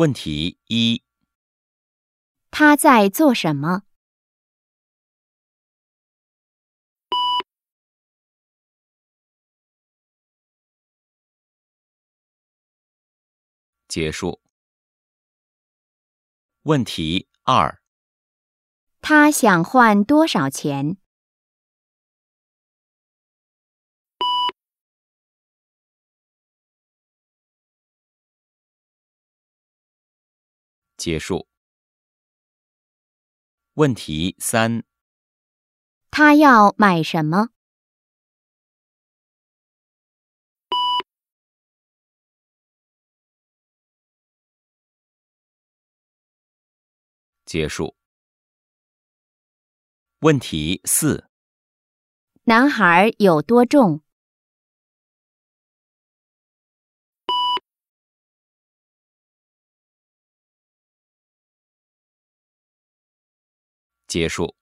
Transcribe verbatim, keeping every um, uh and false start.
问题一： 他在做什么？ 结束。问题二： 他想换多少钱？ 结束。问题三： 他要买什么？ 结束。问题四： 男孩有多重？ 结束。